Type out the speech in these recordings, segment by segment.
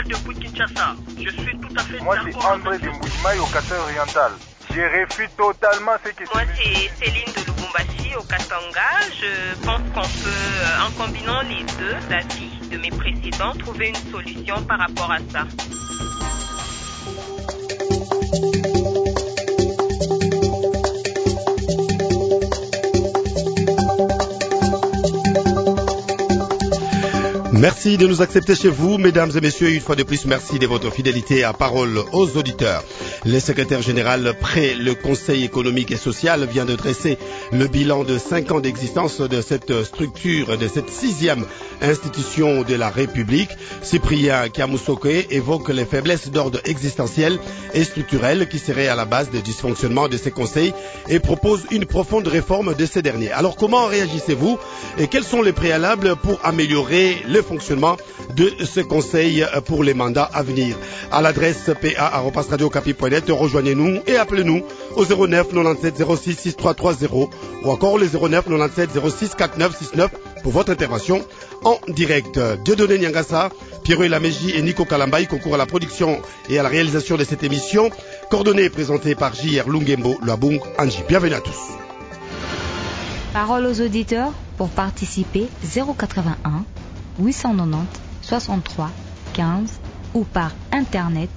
depuis Kinshasa. Je suis tout à fait Moi, d'accord. c'est André de Moujimaï au Casseur oriental. Je refuse totalement ce que Moi, c'est Céline de Lubumbashi au Katanga. Je pense qu'on peut, en combinant les deux avis de mes précédents, trouver une solution par rapport à ça. Merci de nous accepter chez vous, mesdames et messieurs. Une fois de plus, merci de votre fidélité à Parole aux auditeurs. Le secrétaire général près le Conseil économique et social vient de dresser le bilan de 5 ans d'existence de cette structure, de cette 6e institution de la République. Cyprien Kiamoussoké évoque les faiblesses d'ordre existentiel et structurel qui seraient à la base des dysfonctionnements de ces conseils et propose une profonde réforme de ces derniers. Alors comment réagissez-vous et quels sont les préalables pour améliorer le fonctionnement de ce conseil pour les mandats à venir? À l'adresse pa@radiocapi.net, rejoignez-nous et appelez-nous au 09 97 06 6330 ou encore le 09 97 06 49 69 pour votre intervention en direct. Dieudonné Nyangasa, Pierre Lameji et Nico Kalambaï concourent à la production et à la réalisation de cette émission, coordonnée et présentée par J.R. Lungembo Luabung Anji. Bienvenue à tous. Parole aux auditeurs, pour participer 081 890 63 15 ou par internet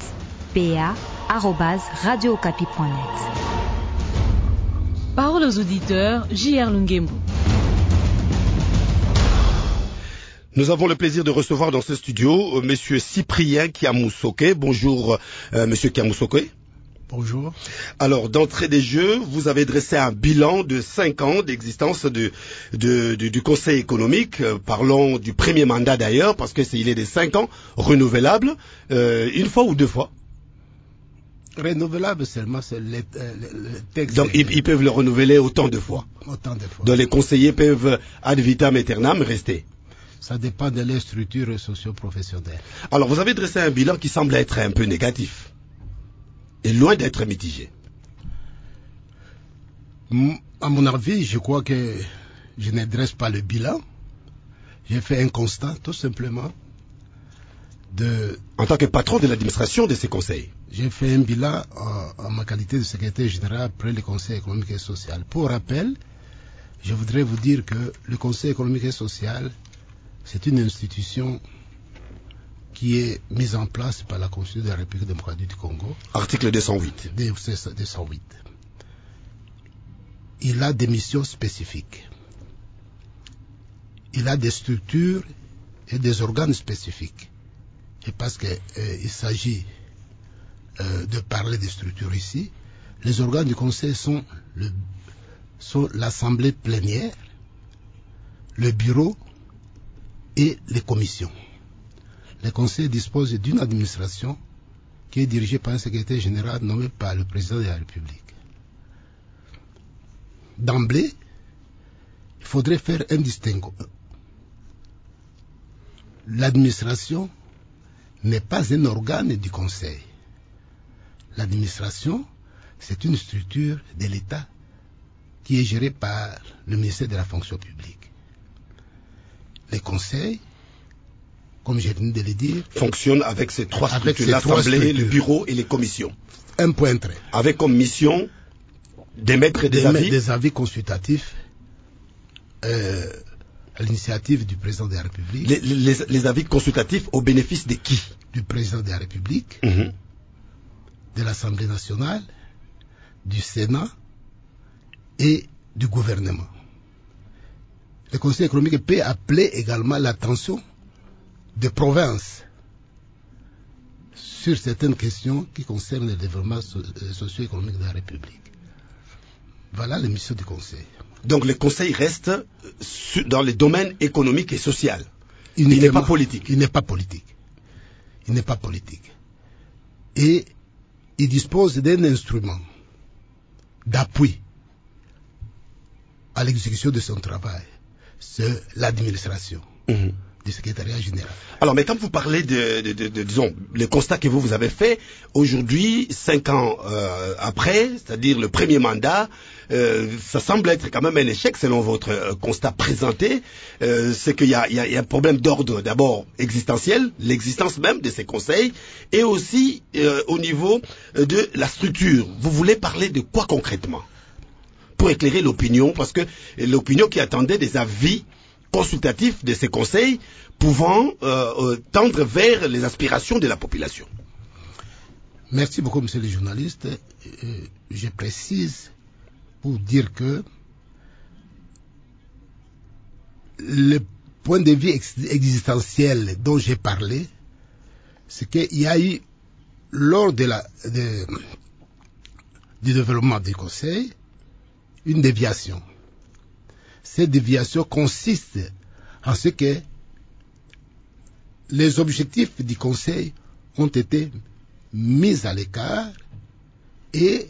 pa@radiocapi.net. Parole aux auditeurs, J.R. Lungembo. Nous avons le plaisir de recevoir dans ce studio Monsieur Cyprien Kiamoussoké. Bonjour Monsieur Kiamoussoké. Bonjour. Alors, d'entrée des jeux, vous avez dressé un bilan de 5 ans d'existence du Conseil économique. Parlons du premier mandat d'ailleurs, parce qu'il est de 5 ans, renouvelable, une fois ou deux fois. Renouvelable seulement, c'est le texte. Donc, ils peuvent le renouveler autant de fois. Autant de fois. Donc, les conseillers peuvent ad vitam aeternam rester. Ça dépend de leur structure socio-professionnelle. Alors, vous avez dressé un bilan qui semble être un peu négatif. Et loin d'être mitigé. À mon avis, je crois que je ne dresse pas le bilan. J'ai fait un constat, tout simplement. En tant que patron de l'administration de ces conseils. J'ai fait un bilan en ma qualité de secrétaire général après le Conseil économique et social. Pour rappel, je voudrais vous dire que le Conseil économique et social, c'est une institution qui est mise en place par la Constitution de la République démocratique du Congo. Article 208. 208. Il a des missions spécifiques. Il a des structures et des organes spécifiques. Et parce qu'il s'agit de parler des structures ici, les organes du Conseil sont l'Assemblée plénière, le bureau et les commissions. Le Conseil dispose d'une administration qui est dirigée par un secrétaire général nommé par le président de la République. D'emblée, il faudrait faire un distinguo. L'administration n'est pas un organe du Conseil. L'administration, c'est une structure de l'État qui est gérée par le ministère de la fonction publique. Les conseils, comme je viens de le dire, fonctionne avec ces trois structures, l'Assemblée, le bureau et les commissions. Un point trait. Avec comme mission d'émettre des avis consultatifs à l'initiative du président de la République. Les avis consultatifs au bénéfice de qui? Du président de la République, de l'Assemblée nationale, du Sénat et du gouvernement. Le Conseil économique peut appeler également l'attention des provinces sur certaines questions qui concernent le développement socio-économique de la République. Voilà les missions du Conseil. Donc le Conseil reste dans les domaines économiques et sociaux. Il n'est pas politique. Il n'est pas politique. Il n'est pas politique. Et il dispose d'un instrument d'appui à l'exécution de son travail. C'est l'administration. du secrétariat général. Alors, mais quand vous parlez disons, le constat que vous avez fait, aujourd'hui, 5 ans après, c'est-à-dire le premier mandat, ça semble être quand même un échec selon votre constat présenté. C'est qu'il y a un problème d'ordre d'abord existentiel, l'existence même de ces conseils, et aussi au niveau de la structure. Vous voulez parler de quoi concrètement? Pour éclairer l'opinion, parce que l'opinion qui attendait des avis consultatifs de ces conseils pouvant tendre vers les aspirations de la population. Merci beaucoup, monsieur le journaliste. Je précise pour dire que le point de vue existentiel dont j'ai parlé, c'est qu'il y a eu, lors du développement du conseil, une déviation. Cette déviation consiste en ce que les objectifs du Conseil ont été mis à l'écart et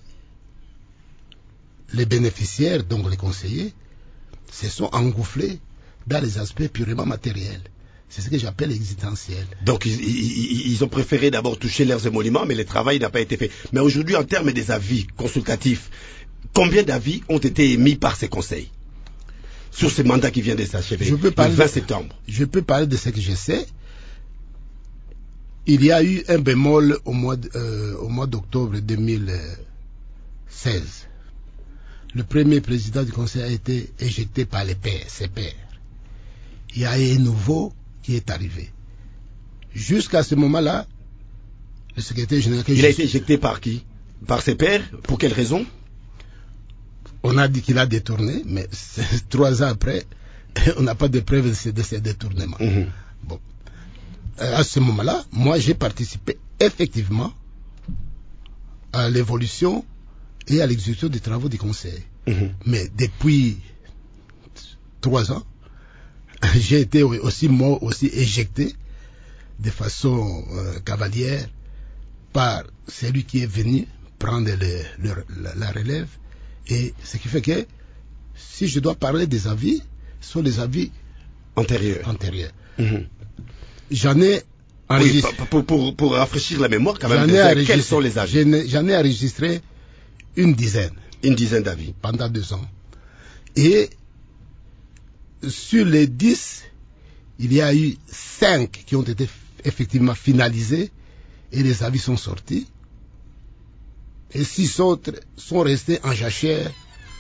les bénéficiaires, donc les conseillers, se sont engouffrés dans les aspects purement matériels. C'est ce que j'appelle existentiel. Donc ils ont préféré d'abord toucher leurs émoluments, mais le travail n'a pas été fait. Mais aujourd'hui, en termes des avis consultatifs, combien d'avis ont été émis par ces conseils sur ce mandat qui vient de s'achever le 20 septembre? Je peux parler de ce que je sais. Il y a eu un bémol au mois d'octobre 2016. Le premier président du conseil a été éjecté par ses pairs. Il y a un nouveau qui est arrivé. Jusqu'à ce moment-là, le secrétaire général... Il a été éjecté par qui? Par ses pairs? Pour quelle raison? On a dit qu'il a détourné, mais 3 ans après, on n'a pas de preuves de ces détournements. Bon. À ce moment-là, moi j'ai participé effectivement à l'évolution et à l'exécution des travaux du conseil. Mais depuis 3 ans, j'ai été aussi éjecté de façon cavalière par celui qui est venu prendre la relève. Et ce qui fait que si je dois parler des avis, ce sont les avis antérieurs. J'en ai enregistré. Oui, pour rafraîchir la mémoire, quand même, quels sont les avis? J'en ai enregistré une dizaine. Une dizaine d'avis. Pendant 2 ans. Et sur les 10, il y a eu 5 qui ont été effectivement finalisés et les avis sont sortis. Et 6 autres sont restés en jachère.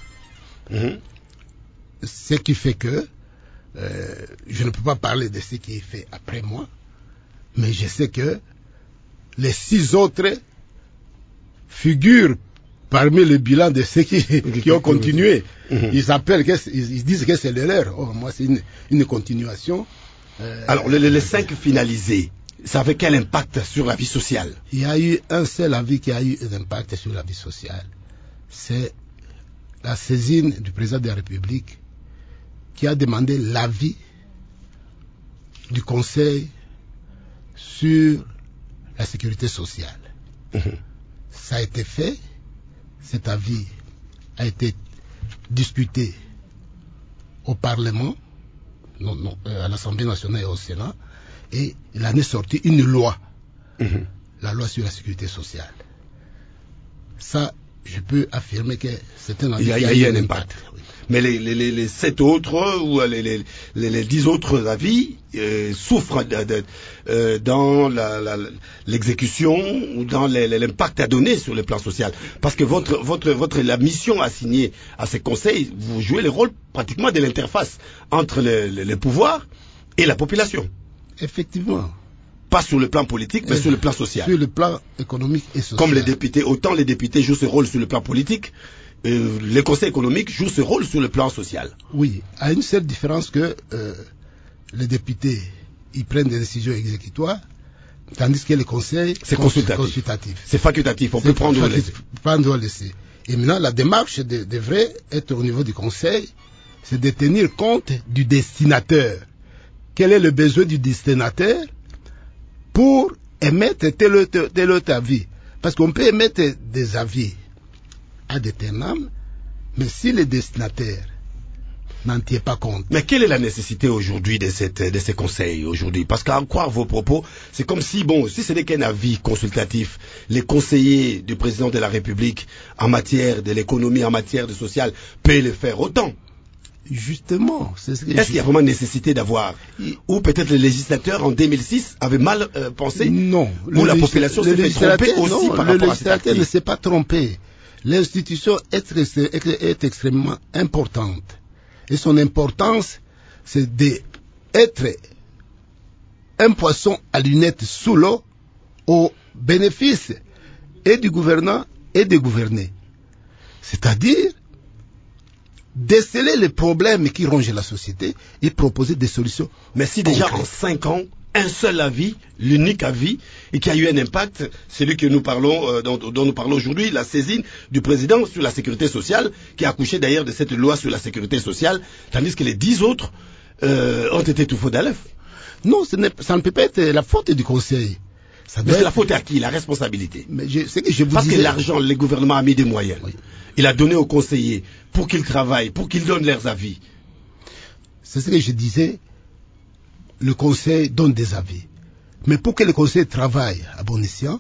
Ce qui fait que je ne peux pas parler de ce qui est fait après moi, mais je sais que les 6 autres figurent parmi le bilan de ceux qui ont continué. Ils disent que c'est l'erreur. Or, moi, c'est une continuation. Alors, les 5 finalisés, ça avait quel impact sur la vie sociale? Il y a eu un seul avis qui a eu un impact sur la vie sociale. C'est la saisine du président de la République qui a demandé l'avis du Conseil sur la sécurité sociale. Ça a été fait. Cet avis a été discuté au Parlement, à l'Assemblée nationale et au Sénat. Et il en est sorti une loi, la loi sur la sécurité sociale. Ça, je peux affirmer que c'est un avis qui a eu un impact. Oui. Mais les 7 autres ou les 10 autres avis souffrent dans l'exécution ou dans l'impact à donner sur le plan social. Parce que la mission assignée à ces conseils, vous jouez le rôle pratiquement de l'interface entre le pouvoir et la population. Effectivement. Pas sur le plan politique, mais sur le plan social. Sur le plan économique et social. Comme les députés, autant les députés jouent ce rôle sur le plan politique, les conseils économiques jouent ce rôle sur le plan social. Oui, à une seule différence que les députés, ils prennent des décisions exécutoires, tandis que les conseils, c'est consultatif. C'est facultatif, on peut prendre ou laisser. Prendre ou laisser. Et maintenant, la démarche devrait être au niveau du conseil, c'est de tenir compte du destinataire. Quel est le besoin du destinataire pour émettre tel autre avis? Parce qu'on peut émettre des avis ad aeternam, mais si le destinataire n'en tient pas compte. Mais quelle est la nécessité aujourd'hui de ces conseils aujourd'hui? Parce qu'à en croire vos propos, c'est comme si, bon, si ce n'est qu'un avis consultatif, les conseillers du président de la République en matière de l'économie, en matière de social, peuvent le faire autant. Justement, c'est ce que est-ce qu'il y a vraiment nécessité d'avoir? Ou peut-être le législateur en 2006 avait mal pensé? Non. Ou la population s'est fait tromper aussi par rapport à cette Le législateur ne s'est pas trompé. L'institution est extrêmement importante. Et son importance, c'est d'être un poisson à lunettes sous l'eau au bénéfice et du gouvernant et des gouvernés. C'est-à-dire déceler les problèmes qui rongent la société et proposer des solutions. Mais si déjà en 5 ans, un seul avis, l'unique avis, et qui a eu un impact, celui que nous parlons, dont nous parlons aujourd'hui, la saisine du président sur la sécurité sociale, qui a accouché d'ailleurs de cette loi sur la sécurité sociale, tandis que les 10 autres ont été tout faux d'Aleph. Non, ça ne peut pas être la faute du Conseil. Mais c'est la faute à qui? La responsabilité. Mais c'est que je vous Parce disais... que l'argent, le gouvernement a mis des moyens. Oui. Il a donné aux conseillers pour qu'ils travaillent, pour qu'ils donnent leurs avis. C'est ce que je disais. Le Conseil donne des avis. Mais pour que le Conseil travaille à bon escient,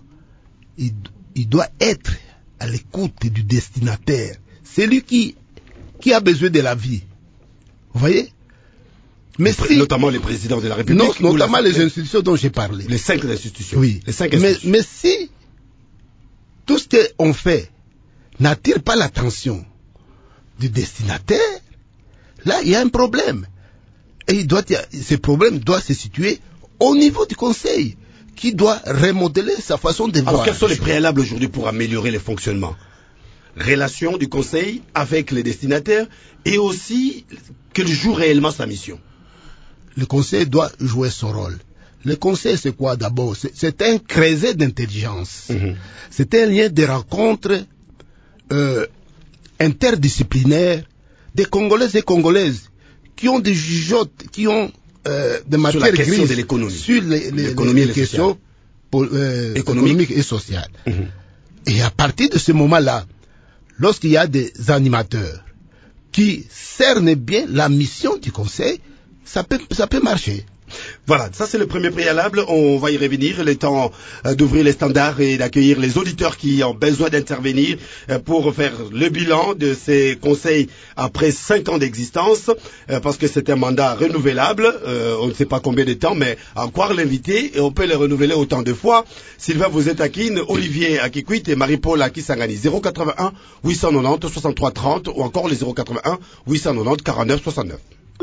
il doit être à l'écoute du destinataire. C'est lui qui a besoin de l'avis. Vous voyez? Mais notamment les présidents de la République. Notamment les institutions dont j'ai parlé. Les 5 institutions. Oui. Les 5 institutions. Mais si tout ce qu'on fait n'attire pas l'attention du destinataire, là, il y a un problème. Et ce problème doit se situer au niveau du Conseil, qui doit remodeler sa façon de voir. Alors, quels sont les préalables aujourd'hui pour améliorer le fonctionnement? Relation du Conseil avec les destinataires et aussi qu'il joue réellement sa mission. Le Conseil doit jouer son rôle. Le Conseil, c'est quoi d'abord? C'est un creuset d'intelligence. C'est un lien de rencontre interdisciplinaire des Congolaises et Congolaises qui ont des jugeotes, qui ont des matières grises de l'économie. Sur les questions économiques et sociales. Et à partir de ce moment-là, lorsqu'il y a des animateurs qui cernent bien la mission du Conseil, ça peut marcher. Voilà, ça c'est le premier préalable, on va y revenir, le temps d'ouvrir les standards et d'accueillir les auditeurs qui ont besoin d'intervenir pour faire le bilan de ces conseils après 5 ans d'existence, parce que c'est un mandat renouvelable, on ne sait pas combien de temps, mais à croire l'invité, et on peut le renouveler autant de fois. Sylvain, vous êtes à Kin, Olivier à Kikwit et Marie-Paul à Kisangani. 081 890 63 30 ou encore les 081 890 49 69.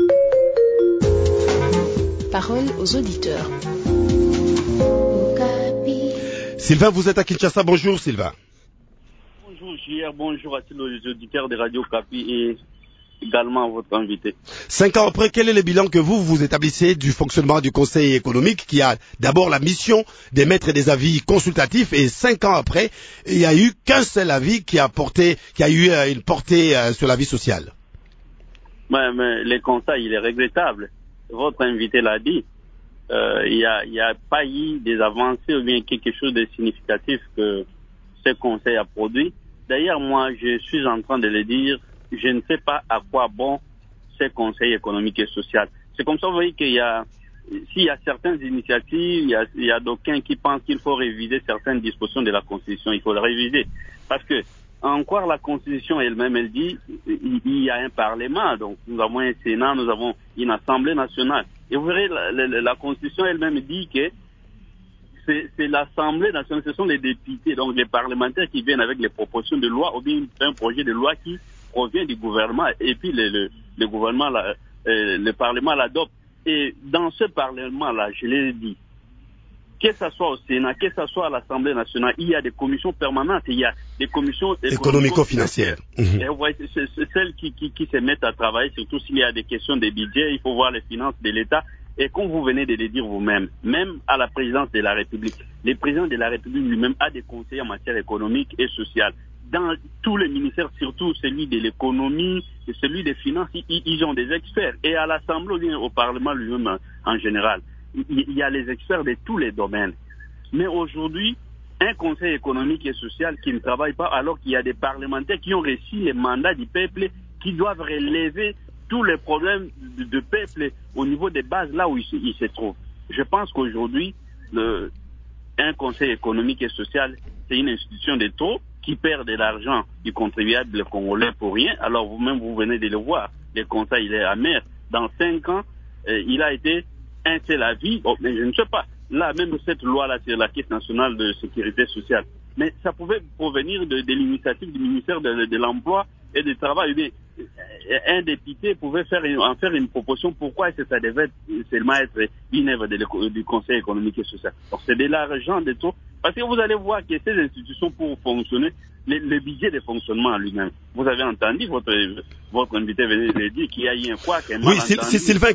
Parole aux auditeurs. Sylvain, vous êtes à Kinshasa. Bonjour Sylvain. Bonjour JR, bonjour à tous les auditeurs de Radio Kapi et également à votre invité. 5 ans après, quel est le bilan que vous établissez du fonctionnement du Conseil économique qui a d'abord la mission d'émettre des avis consultatifs et 5 ans après, il n'y a eu qu'un seul avis qui a eu une portée sur la vie sociale? Mais le conseil, il est regrettable. Votre invité l'a dit, il n'y a pas eu des avancées ou bien quelque chose de significatif que ce conseil a produit. D'ailleurs, moi, je suis en train de le dire, je ne sais pas à quoi bon ce conseil économique et social. C'est comme ça, vous voyez s'il y a certaines initiatives, il y a d'aucuns qui pensent qu'il faut réviser certaines dispositions de la Constitution, il faut le réviser. Parce que, encore la Constitution elle-même, elle dit, il y a un Parlement, donc nous avons un Sénat, nous avons une Assemblée nationale. Et vous verrez, la Constitution elle-même dit que c'est l'Assemblée nationale, ce sont les députés, donc les parlementaires qui viennent avec les propositions de loi ou bien un projet de loi qui provient du gouvernement et puis le gouvernement, le Parlement l'adopte. Et dans ce Parlement-là, je l'ai dit, que ce soit au Sénat, que ce soit à l'Assemblée nationale, il y a des commissions permanentes, il y a des commissions économico-financières. Et vous voyez, c'est celles qui se mettent à travailler, surtout s'il y a des questions de budget, il faut voir les finances de l'État. Et comme vous venez de le dire vous-même, même à la présidence de la République, le président de la République lui-même a des conseillers en matière économique et sociale. Dans tous les ministères, surtout celui de l'économie et celui des finances, ils ont des experts. Et à l'Assemblée, au Parlement lui-même en général, il y a les experts de tous les domaines. Mais aujourd'hui, un conseil économique et social qui ne travaille pas alors qu'il y a des parlementaires qui ont reçu les mandats du peuple qui doivent relever tous les problèmes de peuple au niveau des bases là où il se trouve. Je pense qu'aujourd'hui, un conseil économique et social, c'est une institution de trop qui perd de l'argent du contribuable congolais pour rien. Alors vous-même, vous venez de le voir. Le conseil, il est amer. Dans 5 ans, il a été un seul avis. Oh, mais je ne sais pas. Là, même cette loi-là sur la Caisse nationale de sécurité sociale. Mais ça pouvait provenir de l'initiative du ministère de l'Emploi et du Travail. Un député pouvait en faire une proposition. Pourquoi est-ce que ça devait seulement être une œuvre du Conseil économique et social? Donc c'est de l'argent de tout. Parce que vous allez voir que ces institutions, pour fonctionner, le budget de fonctionnement en lui-même. Vous avez entendu, votre invité venait de dire qu'il y a eu un quoi, oui, Sylvain,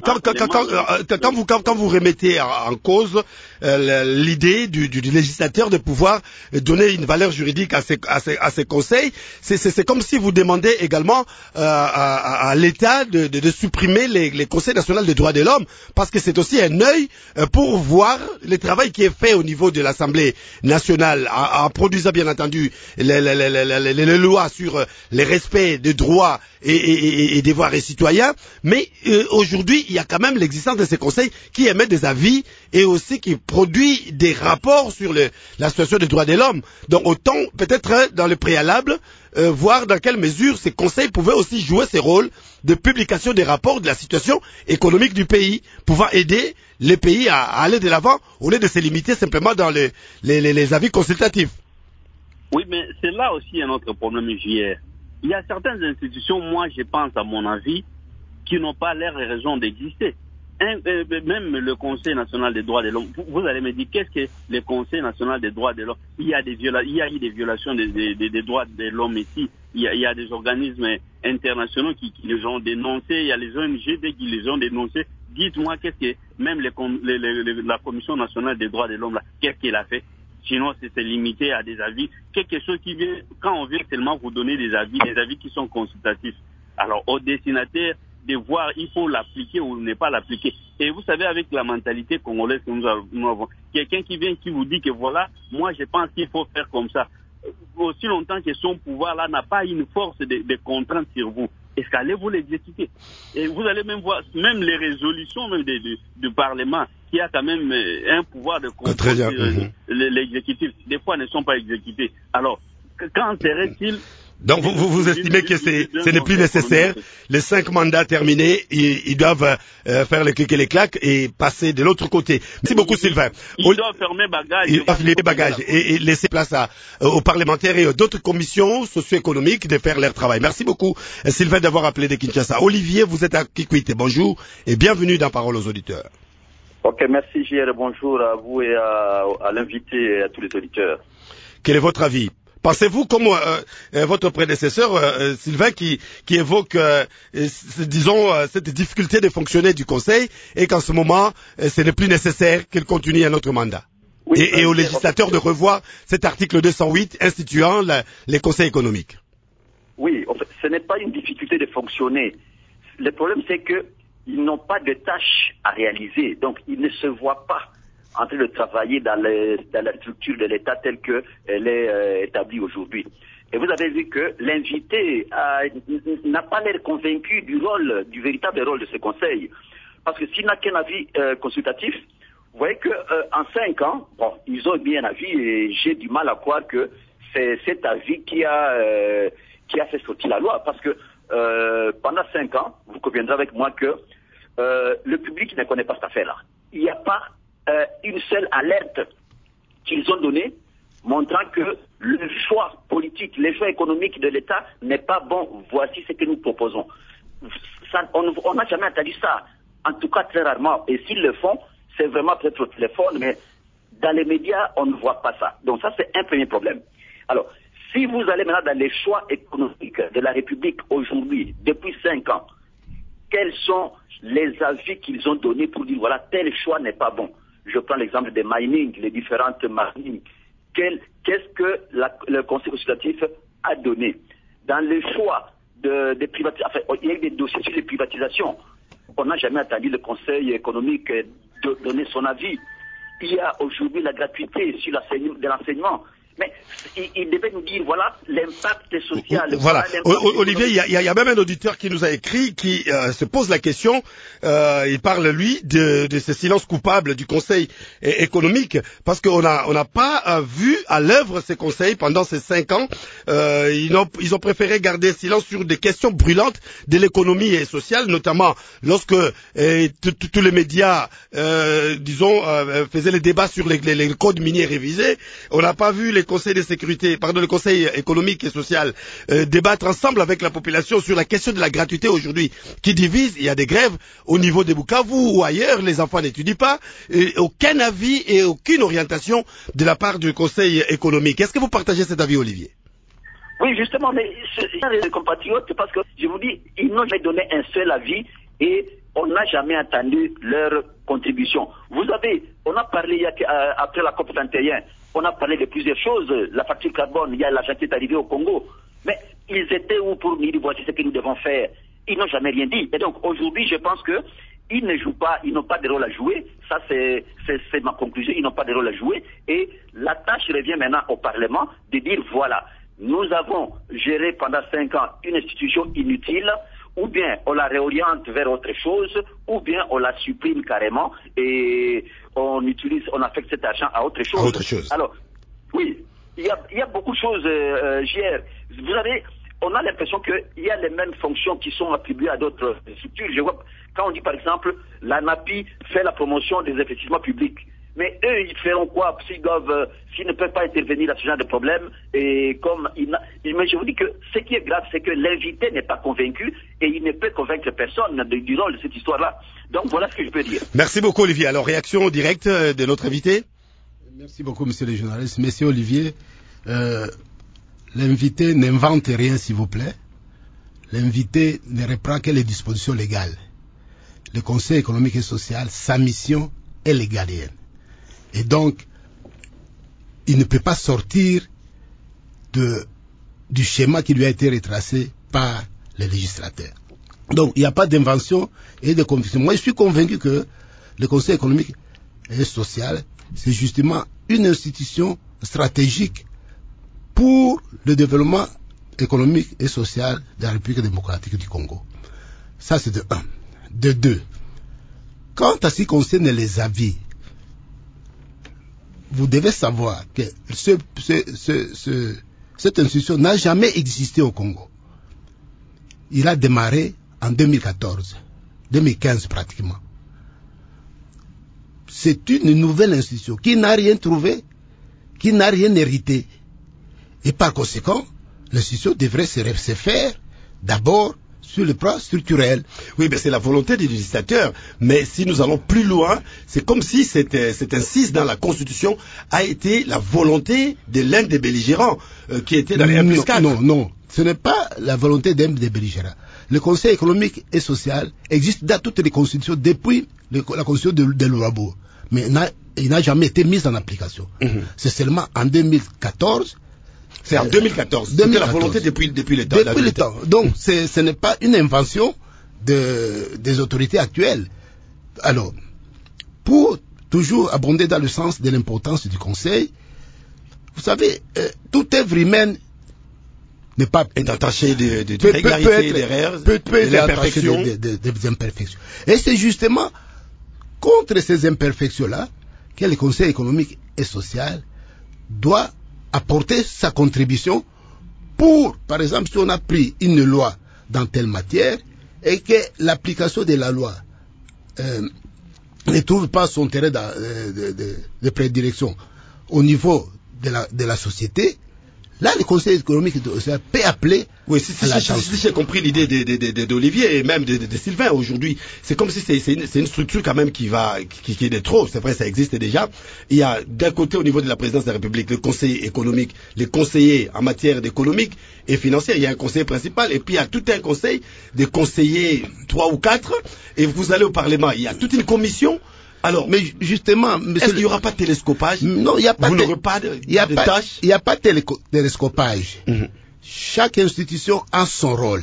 quand vous remettez en cause l'idée du législateur de pouvoir donner une valeur juridique à ces conseils, c'est comme si vous demandez également à l'État de supprimer les conseils nationaux des droits de l'homme, parce que c'est aussi un œil pour voir le travail qui est fait au niveau de l'Assemblée nationale, en produisant bien entendu les lois sur le respect des droits et devoirs des citoyens, mais aujourd'hui il y a quand même l'existence de ces conseils qui émettent des avis et aussi qui produit des rapports sur la situation des droits de l'homme. Donc autant peut-être dans le préalable voir dans quelle mesure ces conseils pouvaient aussi jouer ces rôles de publication des rapports de la situation économique du pays, pouvant aider les pays à aller de l'avant au lieu de se limiter simplement dans les avis consultatifs. Oui, mais c'est là aussi un autre problème, JR. Il y a certaines institutions, moi je pense à mon avis, qui n'ont pas l'air et raison d'exister. Même le Conseil national des droits de l'homme, vous allez me dire, qu'est-ce que le Conseil national des droits de l'homme? Il y a eu des violations des droits de l'homme ici. Il y a des organismes internationaux qui les ont dénoncés. Il y a les ONG qui les ont dénoncés. Dites-moi, qu'est-ce que même la Commission nationale des droits de l'homme, qu'est-ce qu'elle a fait? Sinon, c'est limité à des avis. Quelque chose qui vient, quand on vient seulement vous donner des avis qui sont consultatifs. Alors, au destinataire, de voir, il faut l'appliquer ou ne pas l'appliquer. Et vous savez, avec la mentalité congolaise que nous avons, quelqu'un qui vient, qui vous dit que voilà, moi je pense qu'il faut faire comme ça. Aussi longtemps que son pouvoir-là n'a pas une force de contrainte sur vous, est-ce qu'allez-vous l'exécuter? Et vous allez même voir, même les résolutions même du Parlement, qui a quand même un pouvoir de contrôle sur l'exécutif, des fois ne sont pas exécutés. Alors, quand serait-il? Donc vous estimez que ce n'est plus nécessaire, les 5 mandats terminés, ils doivent faire le clic et les claques et passer de l'autre côté. Merci beaucoup Sylvain. Ils doivent fermer bagages. Ils doivent fermer bagages et laisser place aux parlementaires et d'autres commissions socio-économiques de faire leur travail. Merci beaucoup Sylvain d'avoir appelé de Kinshasa. Olivier, vous êtes à Kikwit. Bonjour et bienvenue dans Parole aux auditeurs. Ok, merci JR, bonjour à vous et à l'invité et à tous les auditeurs. Quel est votre avis? Pensez-vous, comme votre prédécesseur Sylvain, qui évoque, disons, cette difficulté de fonctionner du Conseil et qu'en ce moment, ce n'est plus nécessaire qu'il continue un autre mandat? Oui, et aux législateurs de revoir cet article 208 instituant les conseils économiques? Oui, en fait, ce n'est pas une difficulté de fonctionner. Le problème, c'est qu'ils n'ont pas de tâches à réaliser, donc ils ne se voient pas en train de travailler dans la structure de l'État telle qu'elle est établie aujourd'hui. Et vous avez vu que l'invité n'a pas l'air convaincu du véritable rôle de ce conseil. Parce que s'il n'a qu'un avis consultatif, vous voyez qu'en 5 ans, bon, ils ont bien un avis et j'ai du mal à croire que c'est cet avis qui a fait sortir la loi. Parce que pendant 5 ans, vous conviendrez avec moi que le public ne connaît pas cette affaire-là. Il n'y a pas une seule alerte qu'ils ont donnée montrant que le choix politique, le choix économique de l'État n'est pas bon. Voici ce que nous proposons. On n'a jamais entendu ça, en tout cas très rarement. Et s'ils le font, c'est vraiment peut-être au téléphone, mais dans les médias, on ne voit pas ça. Donc ça, c'est un premier problème. Alors, si vous allez maintenant dans les choix économiques de la République aujourd'hui, depuis 5 ans, quels sont les avis qu'ils ont donnés pour dire, voilà, tel choix n'est pas bon? Je prends l'exemple des mining, les différentes mining. Qu'est-ce que le Conseil consultatif a donné? Dans le choix de privatisations, enfin, il y a eu des dossiers sur les privatisations. On n'a jamais entendu le Conseil économique donner son avis. Il y a aujourd'hui la gratuité sur de l'enseignement. Mais il devait nous dire, voilà l'impact social. Voilà. Olivier, il y a même un auditeur qui nous a écrit, qui se pose la question, il parle, lui, de ce silence coupable du Conseil économique, parce qu'on n'a pas vu à l'œuvre ces conseils pendant ces 5 ans. Ils ont préféré garder silence sur des questions brûlantes de l'économie et sociale, notamment lorsque tous les médias, faisaient les débats sur les codes miniers révisés. On n'a pas vu les conseils de sécurité, le conseil économique et social débattre ensemble avec la population sur la question de la gratuité aujourd'hui, qui divise. Il y a des grèves au niveau des Bukavu ou ailleurs, les enfants n'étudient pas, et aucun avis et aucune orientation de la part du conseil économique. Est-ce que vous partagez cet avis, Olivier? Oui, justement, mais les compatriotes, parce que je vous dis, ils n'ont jamais donné un seul avis et on n'a jamais entendu leur contribution. Vous savez, on a parlé après la COP 31, on a parlé de plusieurs choses, la facture carbone, il y a l'argent qui est arrivé au Congo, mais ils étaient où pour nous dire voici ce que nous devons faire? Ils n'ont jamais rien dit. Et donc aujourd'hui, je pense que ils ne jouent pas, ils n'ont pas de rôle à jouer. Ça, c'est ma conclusion. Ils n'ont pas de rôle à jouer. Et la tâche revient maintenant au Parlement de dire voilà, nous avons géré pendant 5 ans une institution inutile, ou bien on la réoriente vers autre chose, ou bien on la supprime carrément et on affecte cet argent à autre chose. Alors, oui, il y a beaucoup de choses, JR. Vous savez, on a l'impression qu'il y a les mêmes fonctions qui sont attribuées à d'autres structures. Je vois, quand on dit par exemple, la NAPI fait la promotion des investissements publics. Mais eux, ils feront quoi s'ils ne peuvent pas intervenir à ce genre de problème? Et mais je vous dis que ce qui est grave, c'est que l'invité n'est pas convaincu et il ne peut convaincre personne du rôle de cette histoire-là. Donc voilà ce que je peux dire. Merci beaucoup, Olivier. Alors, réaction directe de notre invité? Merci beaucoup, monsieur le journaliste. Monsieur Olivier, l'invité n'invente rien, s'il vous plaît. L'invité ne reprend que les dispositions légales. Le Conseil économique et social, sa mission est légalienne. Et donc, il ne peut pas sortir du schéma qui lui a été retracé par les législateurs. Donc, il n'y a pas d'invention et de conviction. Moi, je suis convaincu que le Conseil économique et social, c'est justement une institution stratégique pour le développement économique et social de la République démocratique du Congo. Ça, c'est de 1. De 2. Quant à ce qui concerne les avis, vous devez savoir que cette institution n'a jamais existé au Congo. Il a démarré en 2015 pratiquement. C'est une nouvelle institution qui n'a rien trouvé, qui n'a rien hérité. Et par conséquent, l'institution devrait se faire d'abord sur le plan structurel. Oui, mais c'est la volonté des législateurs. Mais si nous allons plus loin, c'est comme si cette incise dans la Constitution a été la volonté de l'un des belligérants qui était dans les 1+4. Non, ce n'est pas la volonté d'un des belligérants. Le Conseil économique et social existe dans toutes les constitutions depuis la constitution de l'Ouabo. Mais il n'a jamais été mis en application. C'est seulement en 2014. C'est en 2014. C'était la volonté depuis le temps. Depuis le temps. Donc, ce n'est pas une invention des autorités actuelles. Alors, pour toujours abonder dans le sens de l'importance du Conseil, vous savez, toute œuvre humaine n'est pas entachée de régularités, d'erreurs, d'imperfections. Des imperfections. Et c'est justement contre ces imperfections-là que le Conseil économique et social doit apporter sa contribution pour, par exemple, si on a pris une loi dans telle matière et que l'application de la loi ne trouve pas son terrain de prédilection au niveau de la société, là, le Conseil économique peut appeler. Oui, si j'ai compris l'idée d'Olivier et même de Sylvain aujourd'hui, c'est comme si c'est une structure quand même qui est de trop. C'est vrai, ça existe déjà. Il y a d'un côté au niveau de la présidence de la République le conseil économique, les conseillers en matière d'économique et financière. Il y a un conseiller principal et puis il y a tout un conseil de conseillers 3 ou 4. Et vous allez au Parlement, il y a toute une commission. Alors, mais justement, est-ce qu'il n'y aura pas de télescopage? Non, il n'y a pas. Vous n'aurez pas de tâches? Il n'y a pas de télescopage. Chaque institution a son rôle.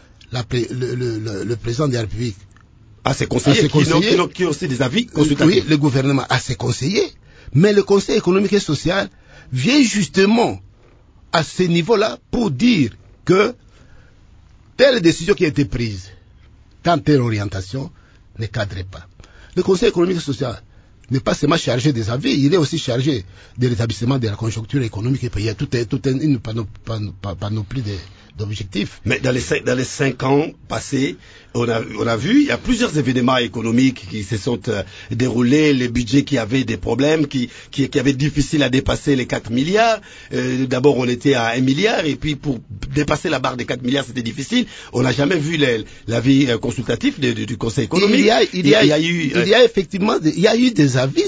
Le président de la République a ses conseillers qui ont aussi des avis consultatifs. Oui, le gouvernement a ses conseillers. Mais le Conseil économique et social vient justement à ce niveau-là pour dire que telle décision qui a été prise, dans telle orientation, ne cadrait pas. Le Conseil économique et social n'est pas seulement chargé des avis, il est aussi chargé de l'établissement de la conjoncture économique et il y a toute une panoplie d'objectifs. Mais dans les 5 ans passés, on a vu, il y a plusieurs événements économiques qui se sont déroulés, les budgets qui avaient des problèmes, qui avaient difficile à dépasser les 4 milliards. D'abord, on était à 1 milliard, et puis pour dépasser la barre des 4 milliards, c'était difficile. On n'a jamais vu l'avis consultatif du Conseil économique. Il y a effectivement, il y a eu des avis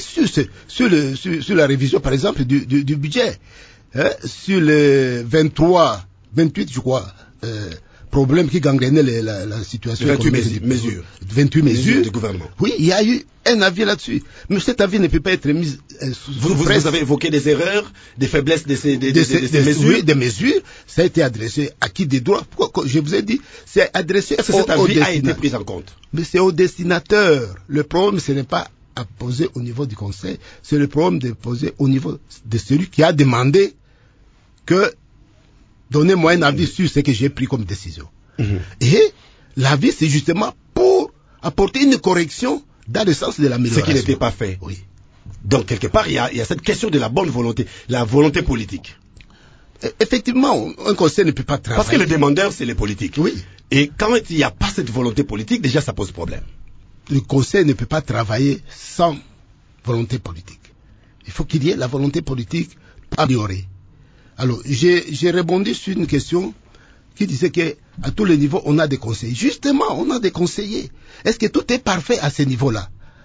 sur la révision, par exemple, du budget. Sur le 28, je crois, problème qui gangrénait la situation. 28 mesures du gouvernement. Oui, il y a eu un avis là-dessus. Mais cet avis ne peut pas être mis vous avez évoqué des erreurs, des faiblesses de ces mesures. Oui, des mesures. Ça a été adressé à qui des droits. Je vous ai dit, c'est adressé Est-ce que cet avis a été pris en compte? Mais c'est au destinateur. Le problème, ce n'est pas à poser au niveau du Conseil, c'est le problème de poser au niveau de celui qui a demandé que donnez-moi un avis sur ce que j'ai pris comme décision. Et l'avis, c'est justement pour apporter une correction dans le sens de l'amélioration. Ce qui n'était pas fait. Oui. Donc, quelque part, il y a cette question de la bonne volonté, la volonté politique. Effectivement, un conseil ne peut pas travailler. Parce que le demandeur, c'est les politiques. Oui. Et quand il n'y a pas cette volonté politique, déjà, ça pose problème. Le conseil ne peut pas travailler sans volonté politique. Il faut qu'il y ait la volonté politique améliorée. Alors, j'ai rebondi sur une question qui disait que à tous les niveaux, on a des conseillers. Justement, on a des conseillers. Est-ce que tout est parfait à ce niveau-là?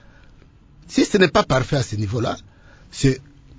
Si ce n'est pas parfait à ce niveau-là, c'est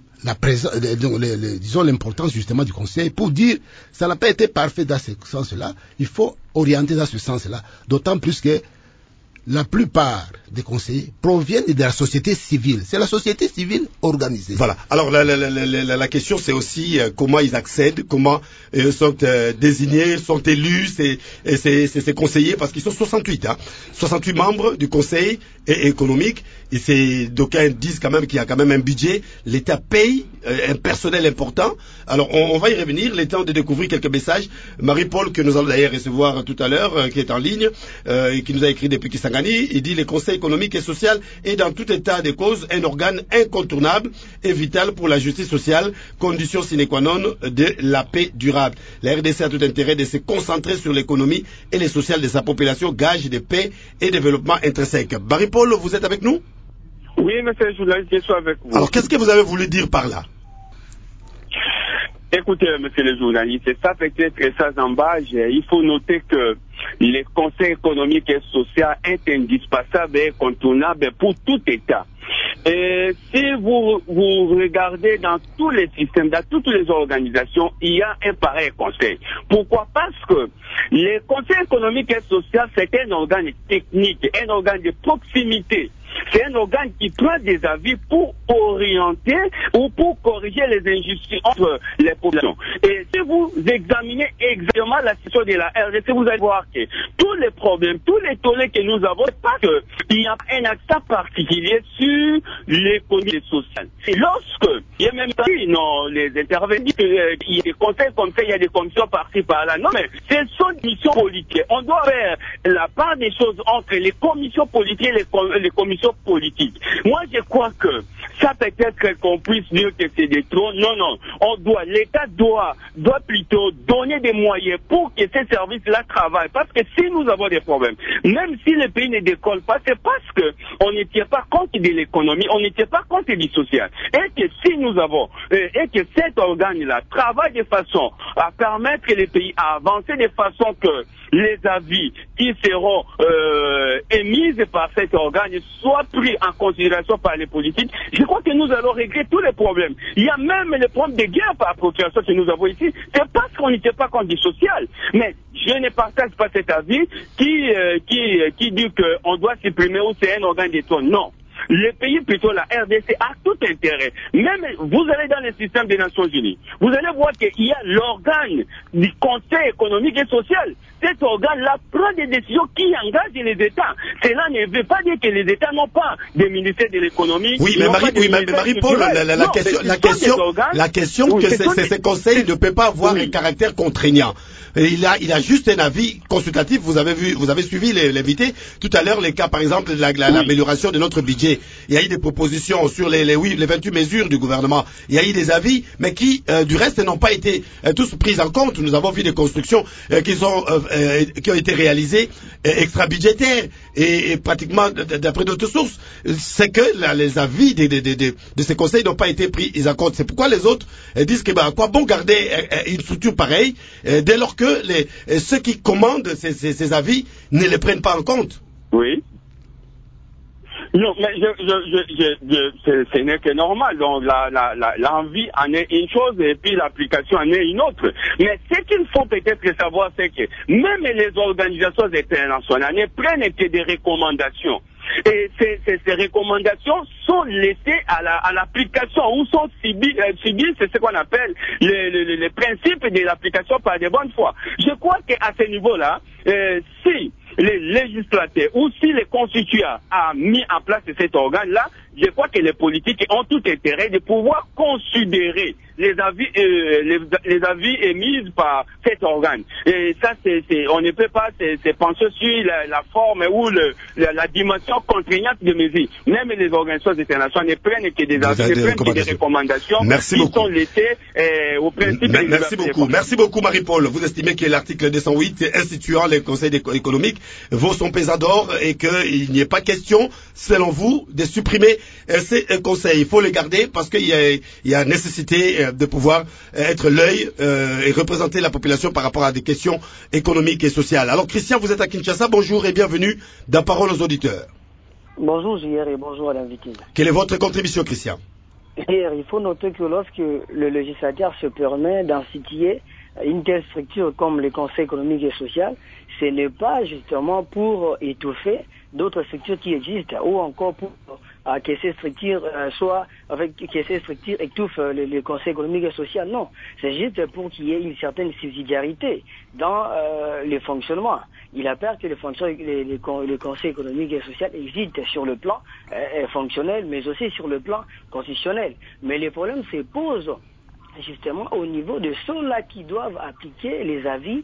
disons l'importance justement du conseil pour dire ça n'a pas été parfait dans ce sens-là. Il faut orienter dans ce sens-là. D'autant plus que la plupart des conseillers proviennent de la société civile. C'est la société civile organisée. Voilà. Alors la question, c'est aussi comment ils accèdent, comment sont désignés, sont élus ces conseillers, parce qu'ils sont 68, 68 membres du conseil économique. Et d'aucuns disent quand même qu'il y a quand même un budget. L'État paye un personnel important. Alors on va y revenir. Le temps de découvrir quelques messages. Marie-Paul, que nous allons d'ailleurs recevoir tout à l'heure, qui est en ligne et qui nous a écrit depuis Kisangani. Il dit: le Conseil économique et social est dans tout état de cause un organe incontournable et vital pour la justice sociale, condition sine qua non de la paix durable. La RDC a tout intérêt de se concentrer sur l'économie et le social de sa population, gage de paix et développement intrinsèque. Marie-Paul, vous êtes avec nous? Oui, monsieur le journaliste, je suis avec vous. Alors, qu'est-ce que vous avez voulu dire par là? Écoutez, monsieur le journaliste, ça fait être ça en bas. Il faut noter que le Conseil économique et social est indispensable et incontournable pour tout État. Et si vous regardez dans tous les systèmes, dans toutes les organisations, il y a un pareil conseil. Pourquoi? Parce que le Conseil économique et social, c'est un organe technique, un organe de proximité. C'est un organe qui prend des avis pour orienter ou pour corriger les injustices entre les populations. Et si vous examinez exactement la situation de la RDC, vous allez voir que tous les problèmes, tous les tollés que nous avons, c'est parce qu'il y a un accent particulier sur l'économie sociale. Et lorsque, il y a même pas les intervenants, il y a des conseils comme ça, il y a des commissions par-ci par-là. Non, mais ce sont des missions politiques. On doit faire la part des choses entre les commissions politiques et les commissions politiques. Moi, je crois que ça peut-être qu'on puisse dire que c'est des trop. Non, l'État doit plutôt donner des moyens pour que ces services-là travaillent. Parce que si nous avons des problèmes, même si le pays ne décolle pas, c'est parce qu'on ne tient pas compte de l'économie, on ne tient pas compte du social. Et que si nous avons, et que cet organe-là travaille de façon à permettre les pays à avancer de façon que les avis qui seront émis par cet organe soient pris en considération par les politiques, je crois que nous allons régler tous les problèmes. Il y a même le problème de guerre par procuration que nous avons ici. C'est parce qu'on n'était pas contre du social. Mais je ne partage pas cet avis qui dit qu'on doit supprimer ou c'est un organe d'État. Non. les pays, plutôt la RDC, a tout intérêt. Même vous allez dans le système des Nations Unies, vous allez voir qu'il y a l'organe du Conseil économique et social. Cet organe-là prend des décisions qui engagent les États. Cela ne veut pas dire que les États n'ont pas des ministères de l'économie. Oui, mais Marie-Paul, la question que ce conseil ne peut pas avoir un caractère contraignant. Il a juste un avis consultatif. Vous avez suivi l'invité tout à l'heure, les cas par exemple de l'amélioration de notre budget. Il y a eu des propositions sur les 28 mesures du gouvernement. Il y a eu des avis, mais qui du reste n'ont pas été tous pris en compte. Nous avons vu des constructions qui ont été réalisées extra-budgétaires et pratiquement d'après d'autres sources. C'est que les avis de ces conseils n'ont pas été pris en compte. C'est pourquoi les autres disent que à quoi bon garder une structure pareille dès lors que ceux qui commandent ces avis ne les prennent pas en compte. Oui. Non, mais ce n'est que normal. Donc l'envie en est une chose et puis l'application en est une autre. Mais ce qu'il faut peut-être savoir, c'est que même les organisations internationales ne prennent que des recommandations. Et ces recommandations sont laissées à l'application ou sont subies, c'est ce qu'on appelle les principes de l'application par de bonnes foi. Je crois qu'à ce niveau-là, si les législateurs ou si les constituants a mis en place cet organe-là, je crois que les politiques ont tout intérêt de pouvoir considérer les avis émis par cet organe. Et ça, on ne peut pas se pencher sur la forme ou la dimension contraignante de mesures. Même les organisations internationales ne prennent que des avis, ne prennent que des recommandations qui sont laissées au principe. Merci beaucoup, Marie-Paul. Vous estimez que l'article 208 instituant les conseils économiques vaut son pesant d'or et qu'il n'y ait pas question, selon vous, de supprimer ces conseils. Il faut les garder parce qu'il y a nécessité de pouvoir être l'œil et représenter la population par rapport à des questions économiques et sociales. Alors Christian, vous êtes à Kinshasa, bonjour et bienvenue dans Parole aux auditeurs. Bonjour JR et bonjour à l'invité. Quelle est votre contribution, Christian? JR, il faut noter que lorsque le législateur se permet d'instituer une telle structure comme le Conseil économique et social, ce n'est pas justement pour étouffer d'autres structures qui existent ou encore pour que ces structures étouffent le Conseil économique et social. Non, c'est juste pour qu'il y ait une certaine subsidiarité dans le fonctionnement. Il apparaît que le Conseil économique et social existe sur le plan fonctionnel, mais aussi sur le plan constitutionnel. Mais le problème se pose justement au niveau de ceux-là qui doivent appliquer les avis,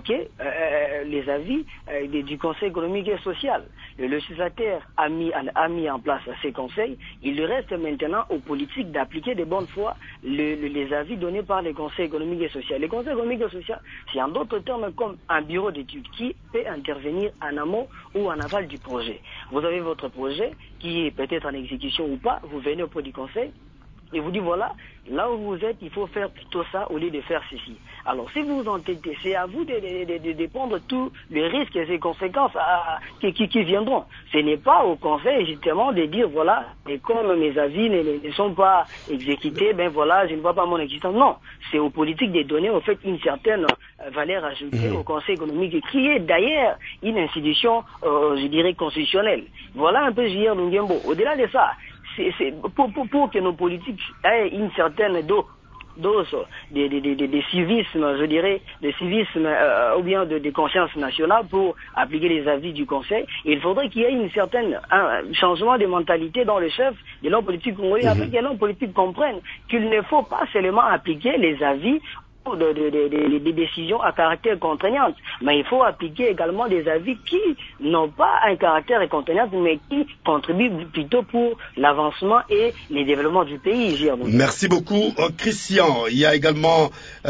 du Conseil économique et social. Le législateur a mis en place ces conseils. Il reste maintenant aux politiques d'appliquer de bonne foi les avis donnés par le Conseil économique et social. Le Conseil économique et social, c'est en d'autres termes comme un bureau d'études qui peut intervenir en amont ou en aval du projet. Vous avez votre projet qui est peut-être en exécution ou pas, vous venez auprès du Conseil et vous dites voilà, là où vous êtes, il faut faire plutôt ça au lieu de faire ceci. Alors si vous vous entêtez, c'est à vous de prendre tous les risques et les conséquences qui viendront. Ce n'est pas au Conseil justement de dire voilà, et comme mes avis ne sont pas exécutés, ben voilà, je ne vois pas mon existence. Non, c'est aux politiques de donner en fait une certaine valeur ajoutée au Conseil économique qui est d'ailleurs une institution, je dirais, constitutionnelle. Voilà un peu J.R. Lungembo. Au-delà de ça, c'est pour que nos politiques aient une certaine dose de civisme, je dirais, de civisme ou bien de conscience nationale pour appliquer les avis du Conseil. Il faudrait qu'il y ait un changement de mentalité dans le chef de l'homme politique congolais, afin que l'homme politique comprenne qu'il ne faut pas seulement appliquer les avis des décisions à caractère contraignant, mais il faut appliquer également des avis qui n'ont pas un caractère contraignant, mais qui contribuent plutôt pour l'avancement et le développement du pays. Merci beaucoup, Christian. Il y a également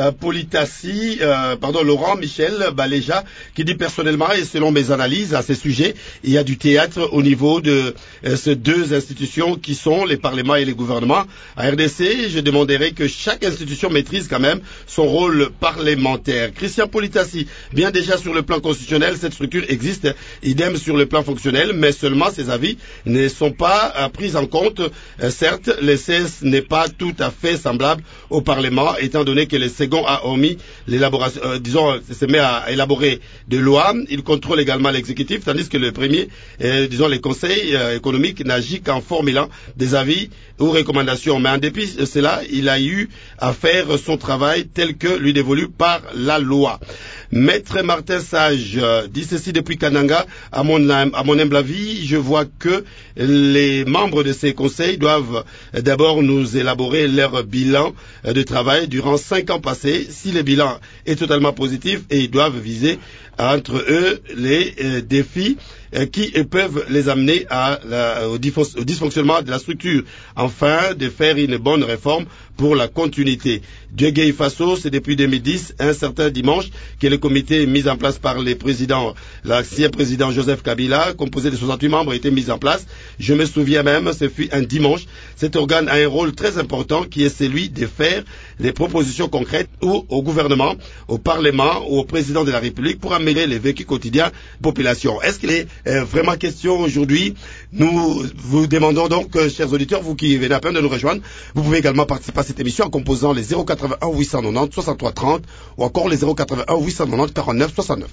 Laurent Michel Baléja qui dit personnellement et selon mes analyses à ces sujets, il y a du théâtre au niveau de ces deux institutions qui sont les parlements et les gouvernements. À RDC, je demanderais que chaque institution maîtrise quand même son son rôle parlementaire. Christian Politassi, bien déjà sur le plan constitutionnel, cette structure existe, idem sur le plan fonctionnel, mais seulement ses avis ne sont pas pris en compte. Certes, le CS n'est pas tout à fait semblable au Parlement, étant donné que le second a omis l'élaboration, se met à élaborer des lois, il contrôle également l'exécutif, tandis que le premier, les conseils économiques n'agit qu'en formulant des avis ou recommandations. Mais en dépit de cela, il a eu à faire son travail tel que lui dévolu par la loi. Maître Martin Sage dit ceci depuis Kananga. À mon humble avis, je vois que les membres de ces conseils doivent d'abord nous élaborer leur bilan de travail durant 5 ans passés. Si le bilan est totalement positif, et ils doivent viser entre eux les défis qui peuvent les amener au dysfonctionnement de la structure. Enfin, de faire une bonne réforme pour la continuité. Dieguey Faso, c'est depuis 2010, un certain dimanche, que le comité mis en place par l'ancien président Joseph Kabila, composé de 68 membres, a été mis en place. Je me souviens même, ce fut un dimanche. Cet organe a un rôle très important qui est celui de faire des propositions concrètes au gouvernement, au Parlement ou au président de la République pour améliorer les vécus quotidiens de la population. Est-ce qu'il est vraiment question aujourd'hui? Nous vous demandons donc, chers auditeurs, vous qui venez à peine de nous rejoindre, vous pouvez également participer à cette émission en composant les 081 890 63 30 ou encore les 081 890 49 69.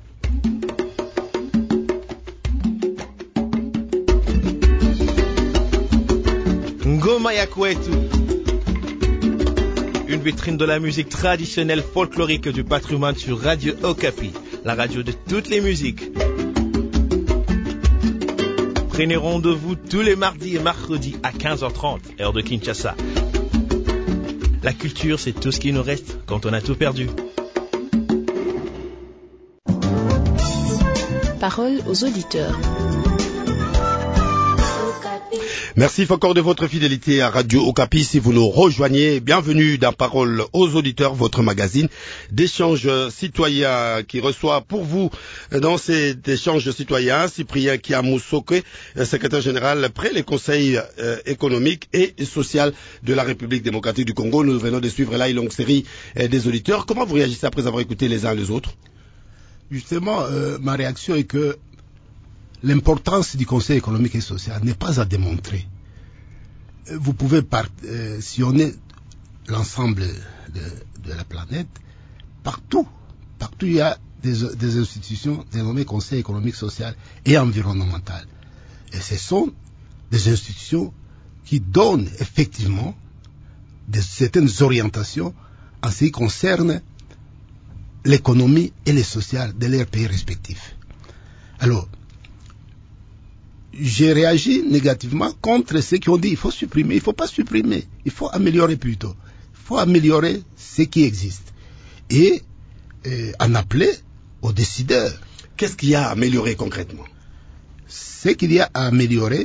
Ngoma ya kwetu, une vitrine de la musique traditionnelle folklorique du patrimoine sur Radio Okapi, la radio de toutes les musiques. Prenez rendez-vous tous les mardis et mercredis à 15h30, heure de Kinshasa. La culture, c'est tout ce qui nous reste quand on a tout perdu. Parole aux auditeurs. Merci encore de votre fidélité à Radio Okapi. Si vous nous rejoignez, bienvenue dans Parole aux auditeurs, votre magazine d'échange citoyen qui reçoit pour vous dans cet échange citoyen Cyprien Kiamousoke, secrétaire général près les conseils économiques et social de la République démocratique du Congo. Nous venons de suivre là une longue série des auditeurs. Comment vous réagissez après avoir écouté les uns les autres? Justement, ma réaction est que l'importance du Conseil économique et social n'est pas à démontrer. Vous pouvez sillonner l'ensemble de la planète. Partout il y a des institutions dénommées Conseil économique, social et environnemental. Et ce sont des institutions qui donnent effectivement certaines orientations en ce qui concerne l'économie et le social de leurs pays respectifs. Alors, j'ai réagi négativement contre ceux qui ont dit il faut supprimer. Il ne faut pas supprimer, il faut améliorer plutôt. Il faut améliorer ce qui existe. Et en appeler aux décideurs. Qu'est-ce qu'il y a à améliorer concrètement? Ce qu'il y a à améliorer,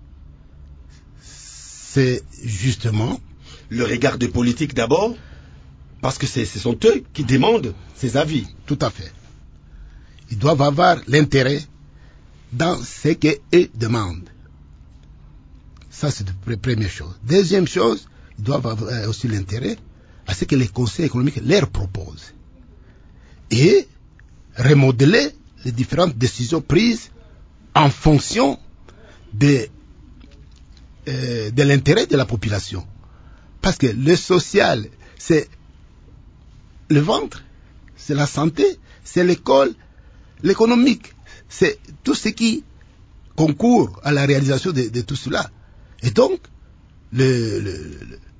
c'est justement le regard des politiques d'abord, parce que ce sont eux qui demandent ces avis. Tout à fait. Ils doivent avoir l'intérêt dans ce qu'eux demandent. Ça, c'est la première chose. Deuxième chose, ils doivent avoir aussi l'intérêt à ce que les conseils économiques leur proposent. Et remodeler les différentes décisions prises en fonction de l'intérêt de la population. Parce que le social, c'est le ventre, c'est la santé, c'est l'école, l'économique. C'est tout ce qui concourt à la réalisation de tout cela. Et donc, le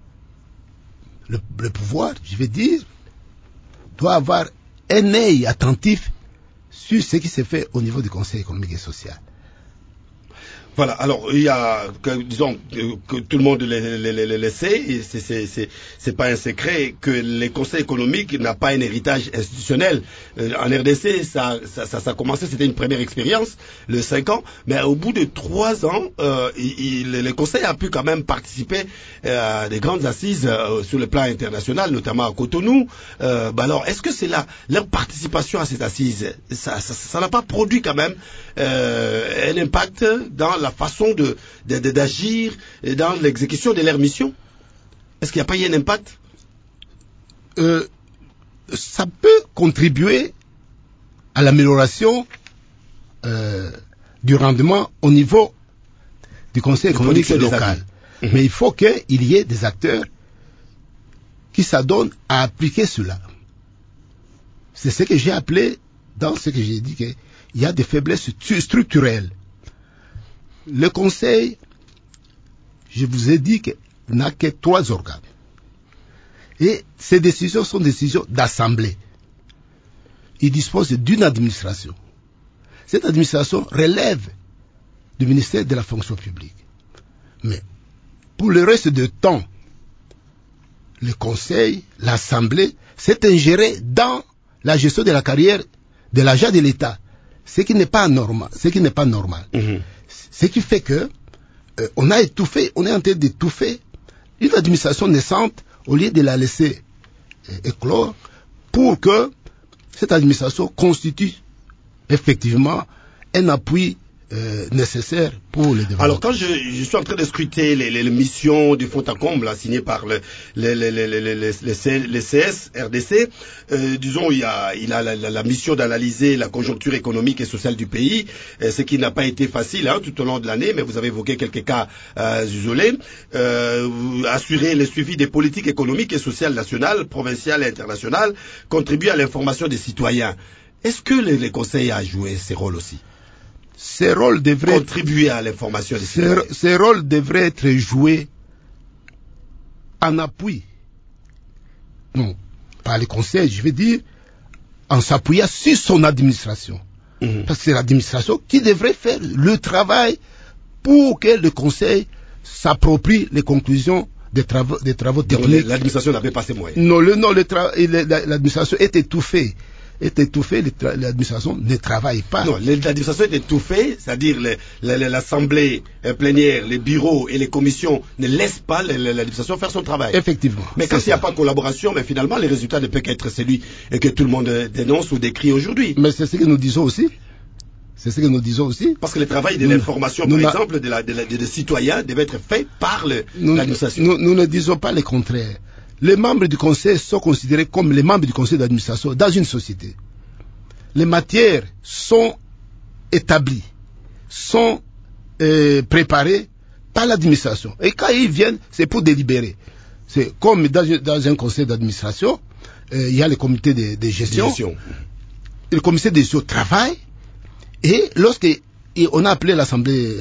pouvoir, je vais dire, doit avoir un œil attentif sur ce qui se fait au niveau du Conseil économique et social. Voilà, alors il y a, disons, que tout le monde le sait, et c'est pas un secret que les conseils économiques n'ont pas un héritage institutionnel. En RDC, ça a commencé, c'était une première expérience, le 5 ans, mais au bout de 3 ans, le conseil a pu quand même participer à des grandes assises sur le plan international, notamment à Cotonou. Alors, est-ce que c'est là, leur participation à ces assises, ça n'a pas produit quand même un impact dans la façon d'agir et dans l'exécution de leur mission? Est-ce qu'il n'y a pas eu un impact? ça peut contribuer à l'amélioration du rendement au niveau du Conseil économique local. Mais il faut qu'il y ait des acteurs qui s'adonnent à appliquer cela. C'est ce que j'ai appelé, dans ce que j'ai dit, qu'il y a des faiblesses structurelles. Le Conseil, je vous ai dit qu'il n'a que 3 organes. Et ces décisions sont des décisions d'assemblée. Il dispose d'une administration. Cette administration relève du ministère de la fonction publique. Mais pour le reste du temps, le Conseil, l'Assemblée, s'est ingéré dans la gestion de la carrière de l'agent de l'État, ce qui n'est pas normal. Ce qui fait que on a étouffé, on est en train d'étouffer une administration naissante au lieu de la laisser éclore pour que cette administration constitue effectivement un appui nécessaire pour le développement. Alors quand je suis en train de scruter les missions du Fontacombe là, signées par les CS, RDC, disons il a la mission d'analyser la conjoncture économique et sociale du pays, ce qui n'a pas été facile tout au long de l'année, mais vous avez évoqué quelques cas isolés, assurer le suivi des politiques économiques et sociales nationales, provinciales et internationales, contribuer à l'information des citoyens. Est-ce que les conseils a joué ces rôles aussi? Ces rôles devraient contribuer à l'information des citoyens. Ces rôles devraient être joués en appui, non, par les conseils, je veux dire, en s'appuyant sur son administration. Parce que c'est l'administration qui devrait faire le travail pour que le conseil s'approprie les conclusions des travaux techniques. L'administration n'avait pas ses moyens. Non, l'administration est étouffée. L'administration ne travaille pas. Non, l'administration est étouffée, c'est-à-dire l'assemblée plénière, les bureaux et les commissions ne laissent pas l'administration faire son travail. Effectivement. Mais quand il n'y a pas de collaboration, mais finalement les résultats ne peuvent qu'être celui que tout le monde dénonce ou décrit aujourd'hui. Mais c'est ce que nous disons aussi. Parce que le travail de l'information, par exemple, des citoyens devait être fait par l'administration. Nous ne disons pas le contraire. Les membres du conseil sont considérés comme les membres du conseil d'administration dans une société. Les matières sont établies, sont préparées par l'administration. Et quand ils viennent, c'est pour délibérer. C'est comme dans un conseil d'administration, il y a le comité de gestion. Le comité de gestion travaille. Et lorsqu'on a appelé l'assemblée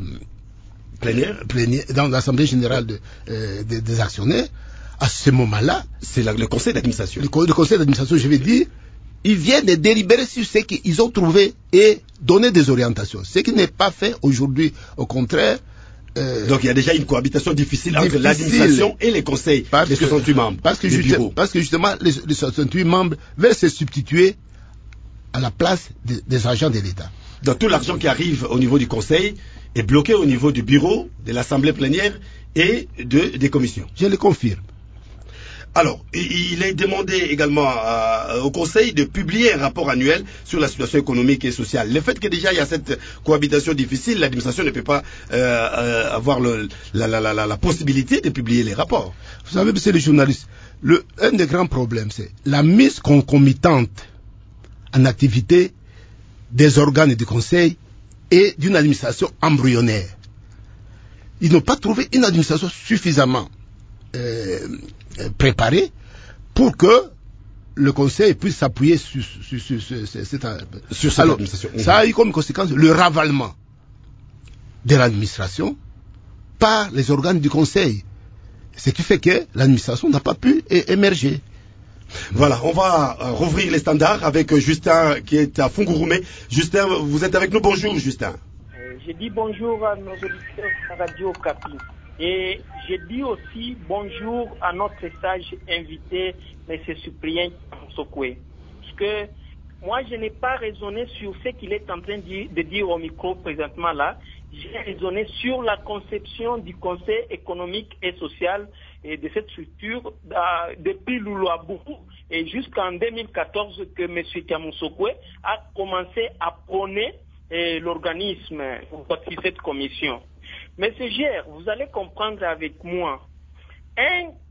plénière, dans l'assemblée générale des actionnaires, à ce moment-là, c'est le conseil d'administration. Le conseil d'administration, je vais dire, ils viennent de délibérer sur ce qu'ils ont trouvé et donner des orientations. Ce qui n'est pas fait aujourd'hui, au contraire. Donc il y a déjà une cohabitation difficile entre l'administration et les conseils, les 68 membres. Parce que justement, les 68 membres veulent se substituer à la place des agents de l'État. Donc tout l'argent qui arrive au niveau du conseil est bloqué au niveau du bureau, de l'assemblée plénière et des commissions. Je le confirme. Alors, il est demandé également au Conseil de publier un rapport annuel sur la situation économique et sociale. Le fait que déjà il y a cette cohabitation difficile, l'administration ne peut pas avoir la possibilité de publier les rapports. Vous savez, monsieur le journaliste, un des grands problèmes, c'est la mise concomitante en activité des organes du Conseil et d'une administration embryonnaire. Ils n'ont pas trouvé une administration suffisamment préparée pour que le Conseil puisse s'appuyer sur cette administration. Ça a eu comme conséquence le ravalement de l'administration par les organes du Conseil. Ce qui fait que l'administration n'a pas pu émerger. Voilà, on va rouvrir les standards avec Justin qui est à Fungurume. Justin, vous êtes avec nous. Bonjour, Justin. Je dis bonjour à nos auditeurs de Radio Okapi. Et je dis aussi bonjour à notre sage invité, M. Cyprien Sokwe. Parce que moi, je n'ai pas raisonné sur ce qu'il est en train de dire au micro présentement là. J'ai raisonné sur la conception du Conseil économique et social et de cette structure depuis Loulouabou et jusqu'en 2014 que M. Tiamoussokwe a commencé à prôner l'organisme cette commission. Monsieur Gère, vous allez comprendre avec moi, un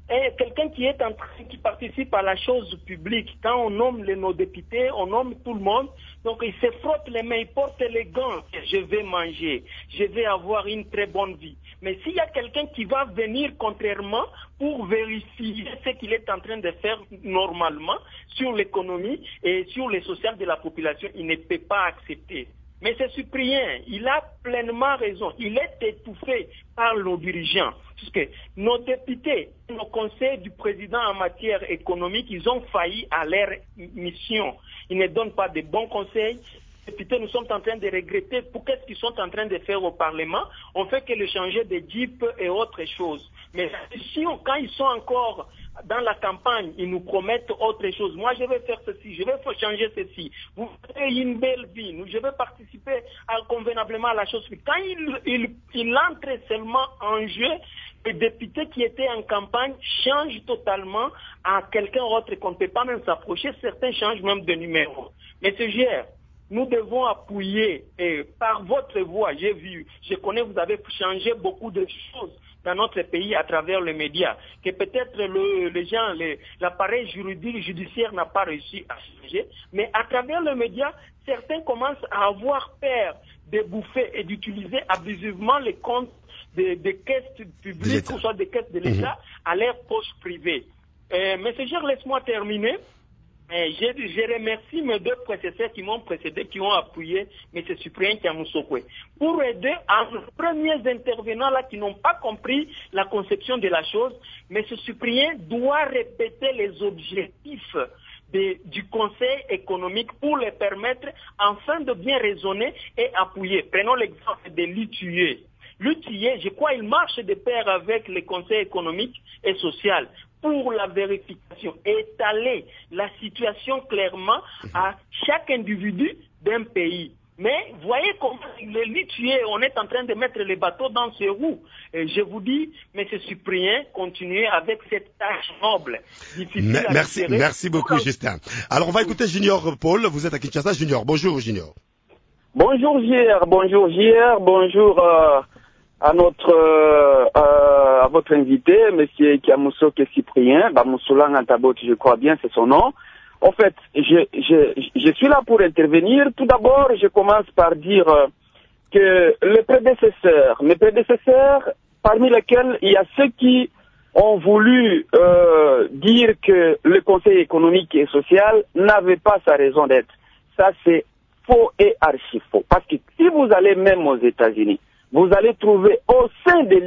quelqu'un qui participe à la chose publique. Quand on nomme nos députés, on nomme tout le monde. Donc il se frotte les mains, il porte les gants. Je vais manger, je vais avoir une très bonne vie. Mais s'il y a quelqu'un qui va venir contrairement pour vérifier ce qu'il est en train de faire normalement sur l'économie et sur le social de la population, il ne peut pas accepter. Mais c'est Cyprien, il a pleinement raison. Il est étouffé par nos dirigeants. Puisque nos députés, nos conseils du président en matière économique, ils ont failli à leur mission. Ils ne donnent pas de bons conseils. Les députés, nous sommes en train de regretter pour qu'est-ce qu'ils sont en train de faire au Parlement. On fait que le changer de Jeep et autre chose. Mais quand ils sont encore dans la campagne, ils nous promettent autre chose. Moi, je vais faire ceci, je vais changer ceci. Vous avez une belle vie. Je vais participer convenablement à la chose. Quand il entre seulement en jeu, les députés qui étaient en campagne changent totalement à quelqu'un d'autre qu'on ne peut pas même s'approcher. Certains changent même de numéro. Mais ce GR, nous devons appuyer, et par votre voix, je connais, vous avez changé beaucoup de choses dans notre pays à travers les médias, que peut-être les gens, l'appareil judiciaire n'a pas réussi à changer, mais à travers les médias, certains commencent à avoir peur de bouffer et d'utiliser abusivement les comptes des caisses publiques ou soit des caisses de l'État à leur poche privée. Monsieur Gère, laisse-moi terminer. Je remercie mes deux prédécesseurs qui m'ont précédé, qui ont appuyé M. Cyprien Kiamousokwe, pour aider à nos premiers intervenants là qui n'ont pas compris la conception de la chose. M. Cyprien doit répéter les objectifs du Conseil économique pour les permettre enfin de bien raisonner et appuyer. Prenons l'exemple de l'UTIE. L'UTIE, je crois, il marche de pair avec le Conseil économique et social pour la vérification, étaler la situation clairement à chaque individu d'un pays. Mais voyez comment l'UTIE, on est en train de mettre les bateaux dans ses roues. Et je vous dis, M. Cyprien, continuez avec cette tâche noble. Merci beaucoup, Justin. Alors, on va écouter Junior Paul. Vous êtes à Kinshasa, Junior. Bonjour, Junior. Bonjour, JR. Bonjour, JR. Bonjour à votre invité, M. Kiamousokwe Cyprien. Bamousoulang Antabot, je crois bien, c'est son nom. En fait, je suis là pour intervenir. Tout d'abord, je commence par dire que mes prédécesseurs, parmi lesquels il y a ceux qui ont voulu dire que le Conseil économique et social n'avait pas sa raison d'être. Ça, c'est faux et archi-faux. Parce que si vous allez même aux États-Unis, vous allez trouver au sein de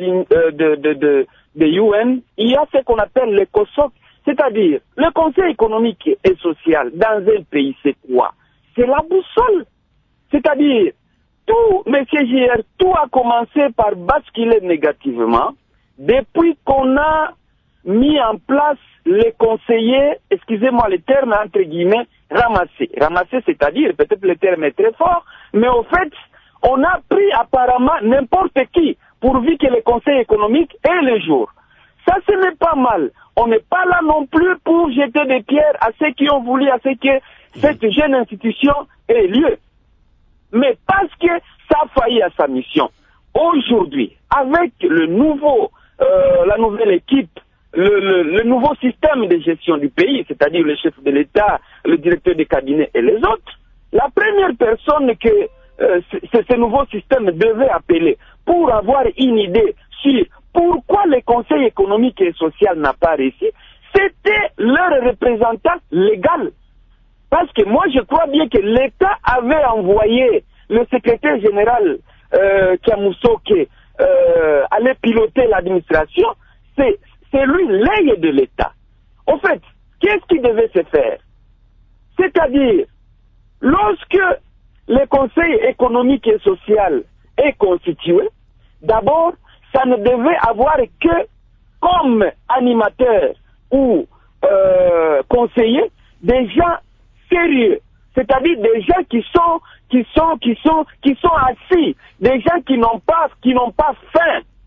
UN, il y a ce qu'on appelle le COSOC. C'est-à-dire, le Conseil économique et social dans un pays, c'est quoi? C'est la boussole. C'est-à-dire, monsieur JR, tout a commencé par basculer négativement depuis qu'on a mis en place les conseillers, excusez-moi le terme entre guillemets, ramassés. Ramassés, c'est-à-dire, peut-être le terme est très fort, mais au fait, on a pris apparemment n'importe qui pourvu que le Conseil économique ait le jour. Ça, ce n'est pas mal. On n'est pas là non plus pour jeter des pierres à ceux qui ont voulu, à ceux que cette jeune institution ait lieu. Mais parce que ça a failli à sa mission. Aujourd'hui, avec la nouvelle équipe, le nouveau système de gestion du pays, c'est-à-dire le chef de l'État, le directeur des cabinets et les autres, la première personne que ce nouveau système devait appeler pour avoir une idée sur pourquoi le Conseil économique et social n'a pas réussi, c'était leur représentant légal. Parce que moi, je crois bien que l'État avait envoyé le secrétaire général Kiamousokwe aller piloter l'administration. C'est lui l'aile de l'État. En fait, qu'est-ce qui devait se faire? C'est-à-dire, lorsque le Conseil économique et social est constitué, d'abord, ça ne devait avoir que comme animateur ou conseiller des gens sérieux, c'est-à-dire des gens qui sont assis, des gens qui n'ont pas faim.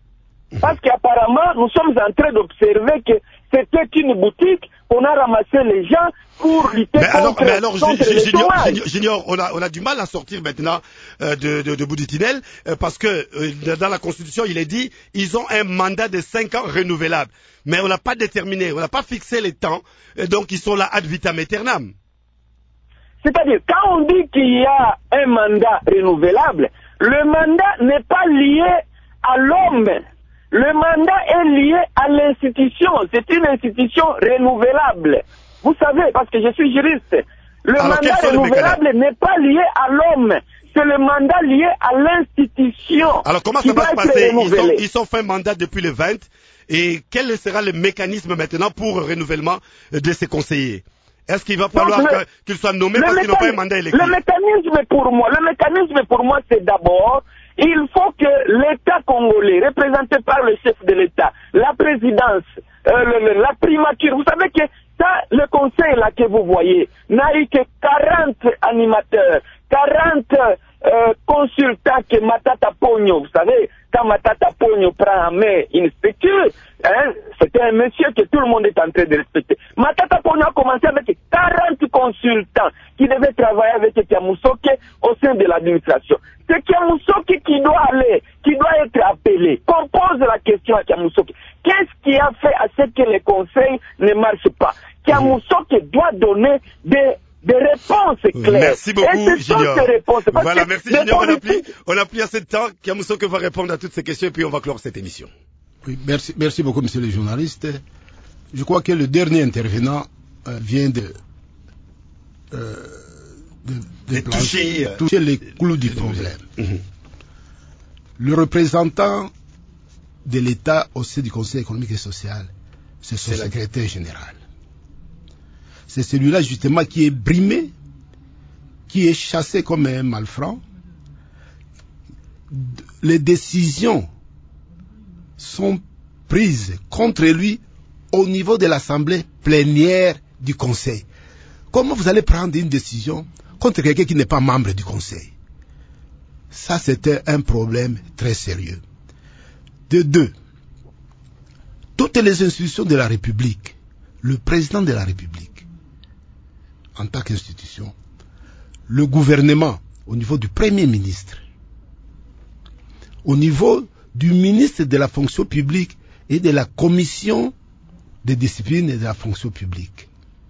Parce qu'apparemment, nous sommes en train d'observer que c'était une boutique, on a ramassé les gens pour lutter contre le chômage. Junior, on a du mal à sortir maintenant de bout du tunnel parce que dans la Constitution, il est dit ils ont un mandat de 5 ans renouvelable. Mais on n'a pas déterminé, on n'a pas fixé les temps, donc ils sont là ad vitam aeternam. C'est-à-dire, quand on dit qu'il y a un mandat renouvelable, le mandat n'est pas lié à l'homme. Le mandat est lié à l'institution. C'est une institution renouvelable. Vous savez, parce que je suis juriste, le mandat renouvelable n'est pas lié à l'homme. C'est le mandat lié à l'institution. Alors comment ça va se passer? Ils sont fait mandat depuis le 20. Et quel sera le mécanisme maintenant pour le renouvellement de ces conseillers? Est-ce qu'il va falloir qu'ils soient nommés parce qu'ils n'ont pas un mandat électif? Le mécanisme pour moi, c'est d'abord, il faut que l'État congolais, représenté par le chef de l'État, la présidence, la primature, vous savez que ça, le conseil là que vous voyez, n'a eu que 40 animateurs, 40 consultants que Matata Pogno, vous savez, quand Matata Pogno prend en main une structure, c'était un monsieur que tout le monde est en train de respecter. Matata Pogno a commencé avec 40 consultants qui devaient travailler avec Kiamusoke au sein de l'administration. C'est Kiamusoke qui doit être appelé. Qu'on pose la question à Kiamusoke. Qu'est-ce qui a fait à ce que les conseils ne marchent pas? Kiamusoke doit donner des réponses claires. Merci beaucoup, Junior. Voilà, merci Junior. On a plus assez de temps. Kiamusoke va répondre à toutes ces questions et puis on va clore cette émission. Oui, merci beaucoup, monsieur le journaliste. Je crois que le dernier intervenant vient de toucher les clous du problème. Le représentant de l'État au sein du Conseil économique et social, c'est son secrétaire général. C'est celui-là justement qui est brimé, qui est chassé comme un malfrat. Les décisions sont prises contre lui au niveau de l'assemblée plénière du Conseil. Comment vous allez prendre une décision contre quelqu'un qui n'est pas membre du Conseil? Ça, c'était un problème très sérieux. De deux, toutes les institutions de la République, le président de la République, en tant qu'institution, le gouvernement, au niveau du Premier ministre, au niveau du ministre de la fonction publique et de la commission de discipline et de la fonction publique,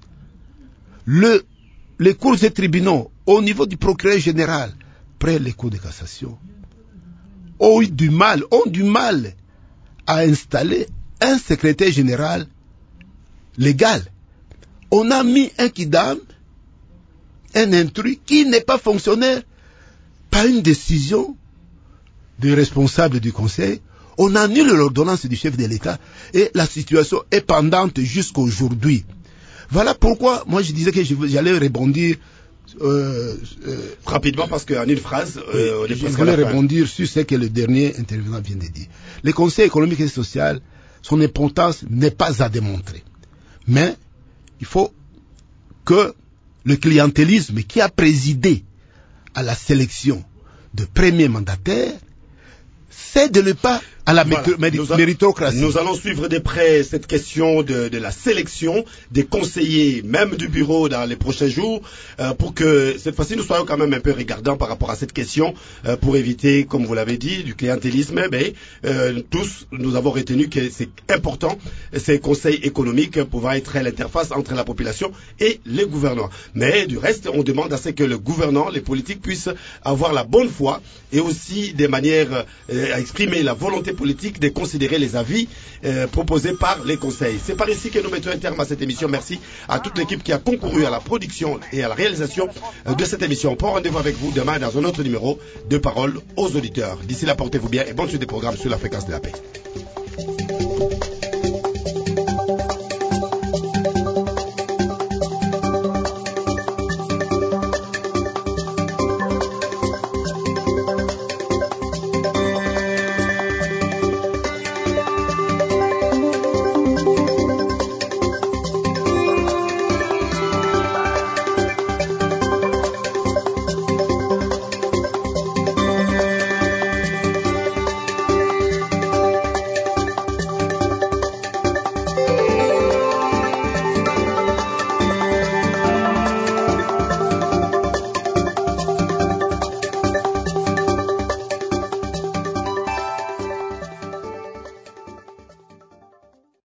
les cours et tribunaux, au niveau du procureur général, près les cours de cassation, ont du mal à installer un secrétaire général légal. On a mis un kidam, un intrus qui n'est pas fonctionnaire, par une décision du responsable du Conseil. On annule l'ordonnance du chef de l'État et la situation est pendante jusqu'à aujourd'hui. Voilà pourquoi moi je disais que j'allais rebondir rapidement parce qu'en une phrase, je voulais rebondir sur ce que le dernier intervenant vient de dire. Le Conseil économique et social, son importance n'est pas à démontrer. Mais il faut que le clientélisme qui a présidé à la sélection de premiers mandataires cède le pas à la méritocratie. Nous allons suivre de près cette question de la sélection des conseillers, même du bureau, dans les prochains jours, pour que cette fois-ci nous soyons quand même un peu regardants par rapport à cette question, pour éviter, comme vous l'avez dit, du clientélisme. Mais tous, nous avons retenu que c'est important, ces conseils économiques pouvant être l'interface entre la population et les gouvernants. Mais du reste, on demande à ce que le gouvernant, les politiques puissent avoir la bonne foi et aussi des manières à exprimer la volonté politique de considérer les avis proposés par les conseils. C'est par ici que nous mettons un terme à cette émission. Merci à toute l'équipe qui a concouru à la production et à la réalisation de cette émission. On prend rendez-vous avec vous demain dans un autre numéro de Parole aux auditeurs. D'ici là, portez-vous bien et bonne suite des programmes sur la fréquence de la paix.